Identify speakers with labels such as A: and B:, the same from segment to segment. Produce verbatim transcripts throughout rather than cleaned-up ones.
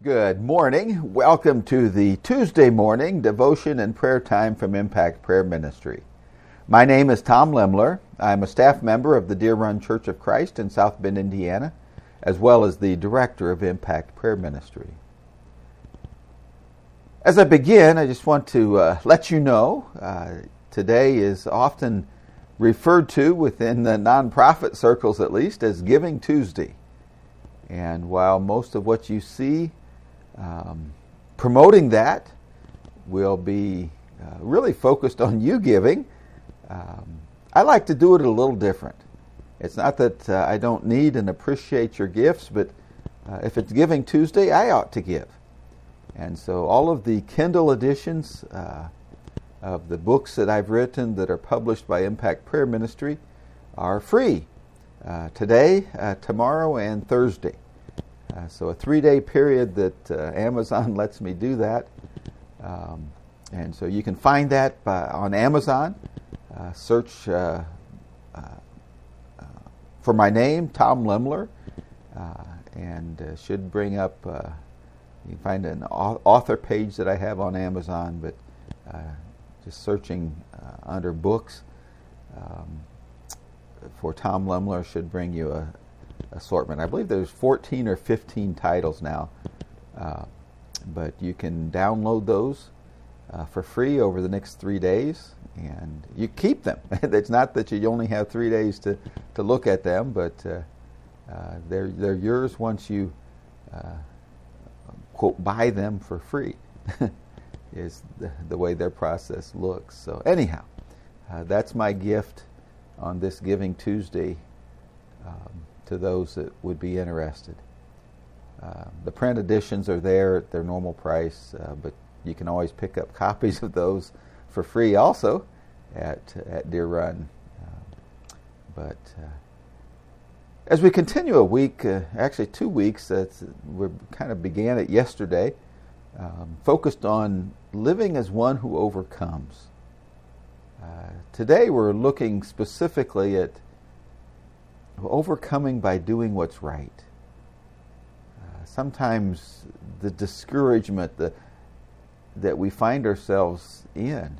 A: Good morning. Welcome to the Tuesday morning devotion and prayer time from Impact Prayer Ministry. My name is Tom Lemler. I'm a staff member of the Deer Run Church of Christ in South Bend, Indiana, as well as the director of Impact Prayer Ministry. As I begin, I just want to uh, let you know uh, today is often referred to within the nonprofit circles, at least, as Giving Tuesday. And while most of what you see Um, promoting that will be uh, really focused on you giving, um, I like to do it a little different. It's not that uh, I don't need and appreciate your gifts, but uh, if it's Giving Tuesday, I ought to give. And so all of the Kindle editions uh, of the books that I've written that are published by Impact Prayer Ministry are free uh, today, uh, tomorrow, and Thursday. Uh, so a three-day period that uh, Amazon lets me do that. Um, and so you can find that by, on Amazon. Uh, search uh, uh, uh, for my name, Tom Lemler, uh, and uh, should bring up, uh, you can find an author page that I have on Amazon, but uh, just searching uh, under books um, for Tom Lemler should bring you a assortment. I believe there's fourteen or fifteen titles now, uh, but you can download those uh, for free over the next three days, and you keep them. It's not that you only have three days to, to look at them, but uh, uh, they're they're yours once you uh, quote buy them for free. Is the, the way their process looks. So anyhow, uh, that's my gift on this Giving Tuesday. Um, to those that would be interested. Uh, the print editions are there at their normal price, uh, but you can always pick up copies of those for free also at at Deer Run. Uh, but uh, as we continue a week, uh, actually two weeks, that's, we kind of began it yesterday, um, focused on living as one who overcomes. Uh, today we're looking specifically at overcoming by doing what's right. Uh, sometimes the discouragement that that we find ourselves in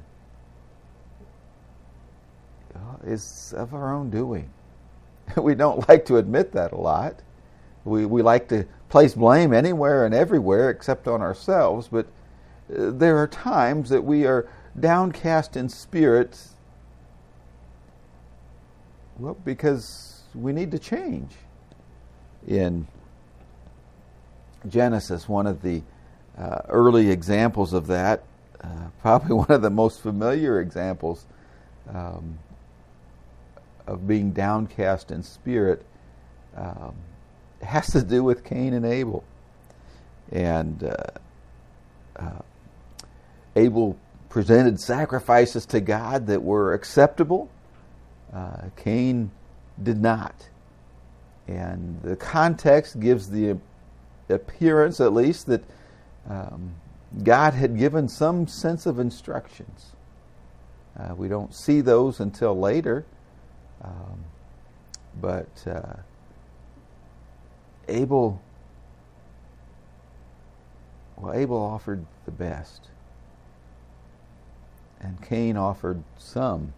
A: uh, is of our own doing. We don't like to admit that a lot. We we like to place blame anywhere and everywhere except on ourselves, but uh, there are times that we are downcast in spirit, well, because we need to change. In Genesis, one of the uh, early examples of that, uh, probably one of the most familiar examples um, of being downcast in spirit, um, has to do with Cain and Abel. And uh, uh, Abel presented sacrifices to God that were acceptable. Uh, Cain did not. And the context gives the appearance, at least, that um, God had given some sense of instructions. Uh, we don't see those until later. Um, but uh, Abel, well, Abel offered the best. And Cain offered some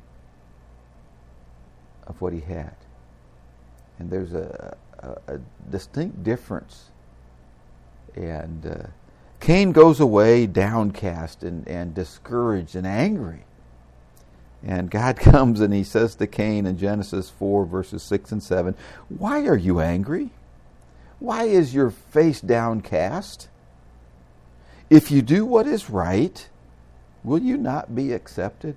A: of what he had. And there's a, a, a distinct difference. And uh, Cain goes away downcast and, and discouraged and angry. And God comes and he says to Cain in Genesis four, verses six and seven, "Why are you angry? Why is your face downcast? If you do what is right, will you not be accepted?"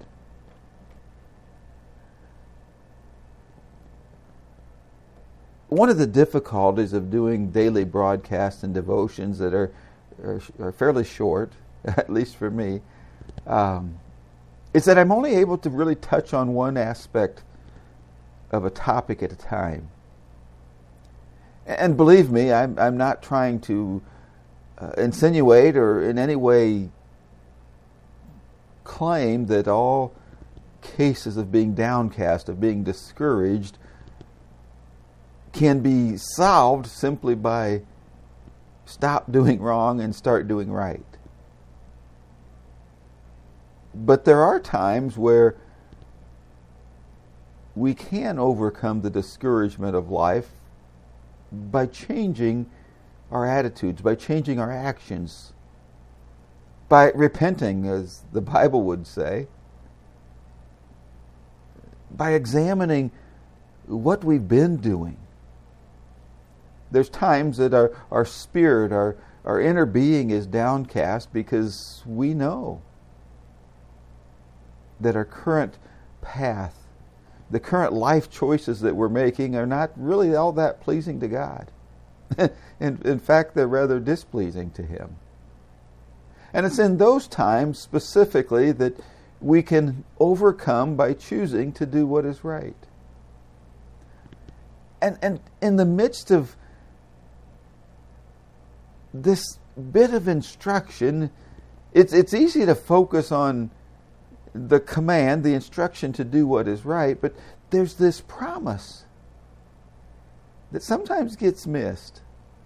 A: One of the difficulties of doing daily broadcasts and devotions that are, are, are fairly short, at least for me, um, is that I'm only able to really touch on one aspect of a topic at a time. And believe me, I'm, I'm not trying to uh, insinuate or in any way claim that all cases of being downcast, of being discouraged, can be solved simply by stop doing wrong and start doing right. But there are times where we can overcome the discouragement of life by changing our attitudes, by changing our actions, by repenting, as the Bible would say, by examining what we've been doing. There's times that our, our spirit, our, our inner being is downcast because we know that our current path, the current life choices that we're making are not really all that pleasing to God. in, in fact, they're rather displeasing to Him. And it's in those times specifically that we can overcome by choosing to do what is right. And, and in the midst of this bit of instruction, it's, it's easy to focus on the command, the instruction to do what is right, but there's this promise that sometimes gets missed.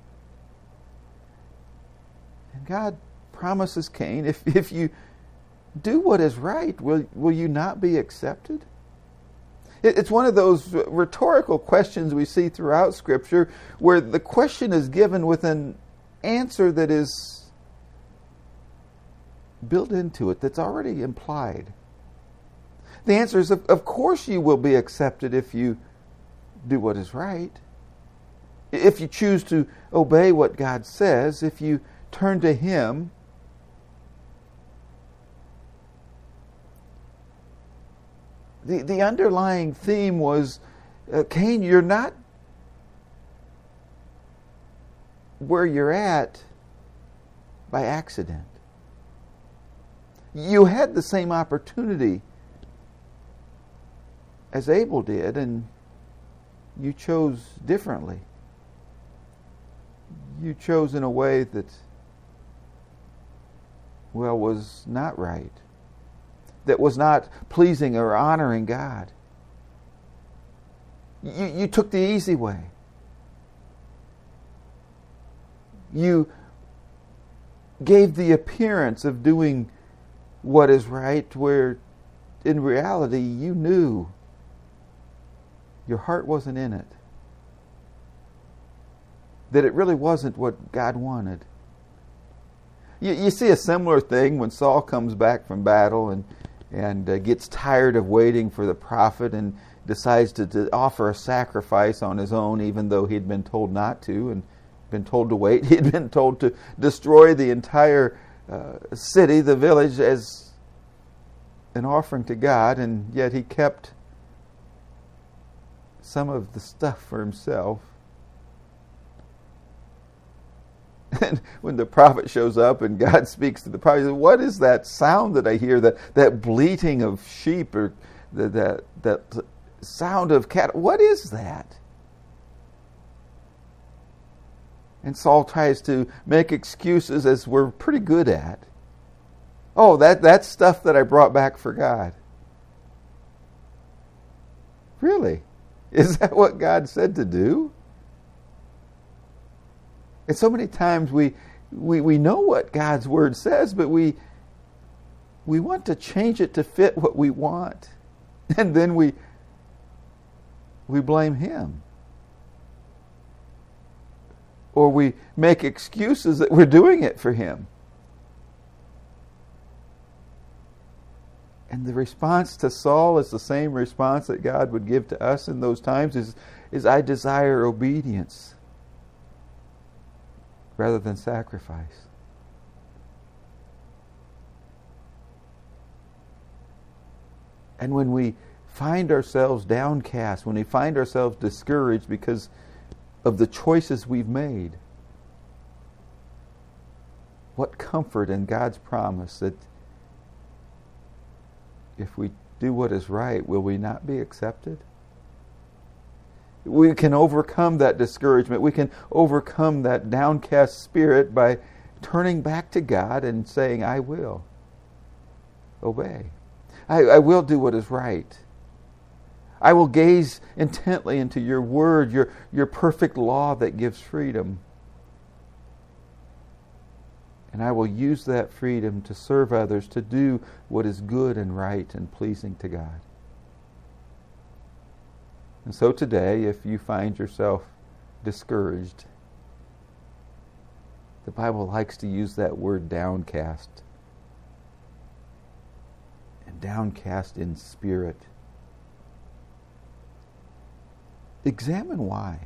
A: And God promises Cain, if, if you do what is right, will, will you not be accepted? It, it's one of those rhetorical questions we see throughout Scripture where the question is given with an answer that is built into it, that's already implied. The answer is, of, of course you will be accepted if you do what is right. If you choose to obey what God says, if you turn to Him, the, the underlying theme was, uh, Cain, you're not where you're at by accident. You had the same opportunity as Abel did, and you chose differently. You chose in a way that, well, was not right, that was not pleasing or honoring God. You, you took the easy way. You gave the appearance of doing what is right, where in reality you knew your heart wasn't in it, that it really wasn't what God wanted. You, you see a similar thing when Saul comes back from battle and, and uh, gets tired of waiting for the prophet and decides to, to offer a sacrifice on his own, even though he'd been told not to and been told to wait. He'd been told to destroy the entire uh, city, the village, as an offering to God, and yet he kept some of the stuff for himself. And when the prophet shows up and God speaks to the prophet, he says, what is that sound that I hear, that, that bleating of sheep, or the, that, that sound of cattle? What is that? And Saul tries to make excuses, as we're pretty good at. Oh, that, that's stuff that I brought back for God. Really? Is that what God said to do? And so many times we, we, we know what God's Word says, but we, we want to change it to fit what we want. And then we, we blame Him. Or we make excuses that we're doing it for Him. And the response to Saul is the same response that God would give to us in those times, is, is I desire obedience rather than sacrifice. And when we find ourselves downcast, when we find ourselves discouraged because of the choices we've made, what comfort in God's promise that if we do what is right, will we not be accepted? We can overcome that discouragement. We can overcome that downcast spirit by turning back to God and saying, I will obey. I, I will do what is right. I will gaze intently into your word, your, your perfect law that gives freedom. And I will use that freedom to serve others, to do what is good and right and pleasing to God. And so today, if you find yourself discouraged, the Bible likes to use that word downcast. And downcast in spirit. Examine why.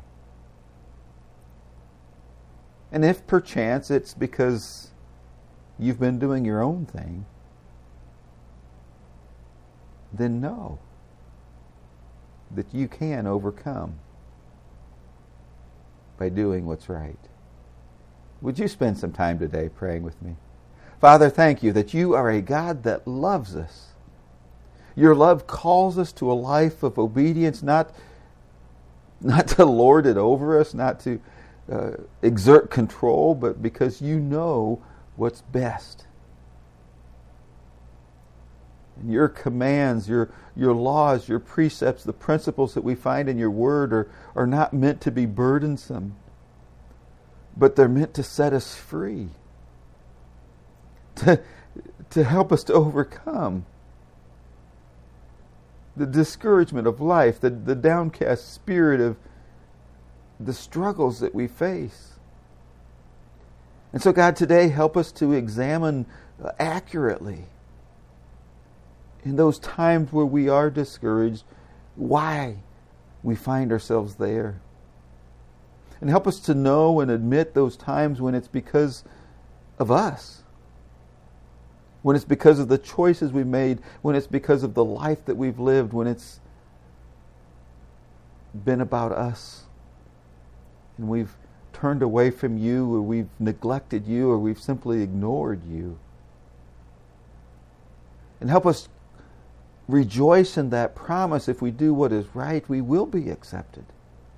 A: And if perchance it's because you've been doing your own thing, then know that you can overcome by doing what's right. Would you spend some time today praying with me? Father, thank you that you are a God that loves us. Your love calls us to a life of obedience, not, not to lord it over us, not to uh, exert control, but because you know what's best. And your commands, your, your laws, your precepts, the principles that we find in your word are, are not meant to be burdensome, but they're meant to set us free, to, to help us to overcome the discouragement of life, the, the downcast spirit of the struggles that we face. And so, God, today help us to examine accurately in those times where we are discouraged, why we find ourselves there. And help us to know and admit those times when it's because of us. When it's because of the choices we made, when it's because of the life that we've lived, when it's been about us. And we've turned away from you, or we've neglected you, or we've simply ignored you. And help us rejoice in that promise. If we do what is right, we will be accepted.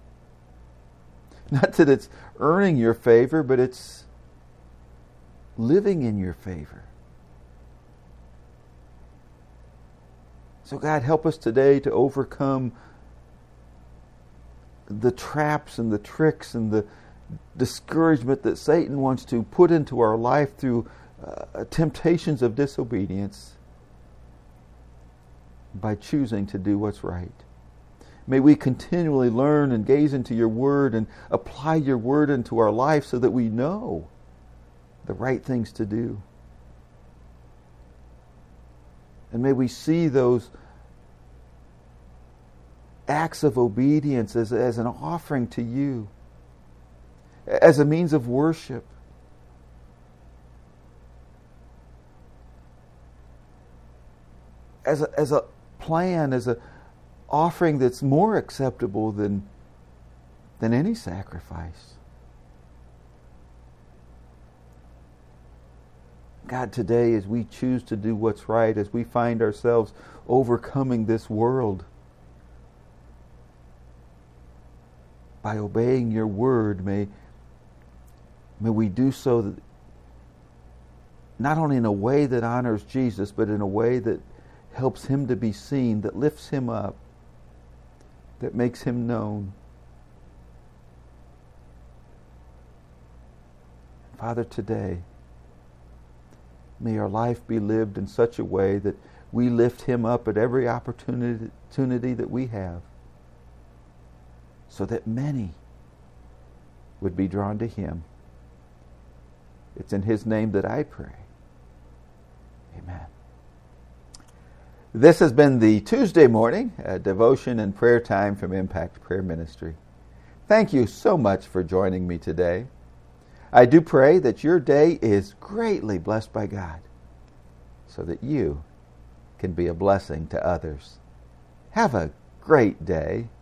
A: Not that it's earning your favor, but it's living in your favor. So God, help us today to overcome the traps and the tricks and the discouragement that Satan wants to put into our life through uh, temptations of disobedience by choosing to do what's right. May we continually learn and gaze into your word and apply your word into our life so that we know the right things to do. And may we see those acts of obedience as, as an offering to you, as a means of worship. As a, as a plan, as a offering that's more acceptable than, than any sacrifice. God, today as we choose to do what's right, as we find ourselves overcoming this world by obeying your word, may, may we do so that not only in a way that honors Jesus, but in a way that helps him to be seen, that lifts him up, that makes him known. Father, today, may our life be lived in such a way that we lift him up at every opportunity, opportunity that we have, so that many would be drawn to him. It's in his name that I pray. Amen. This has been the Tuesday morning uh, devotion and prayer time from Impact Prayer Ministry. Thank you so much for joining me today. I do pray that your day is greatly blessed by God, so that you can be a blessing to others. Have a great day.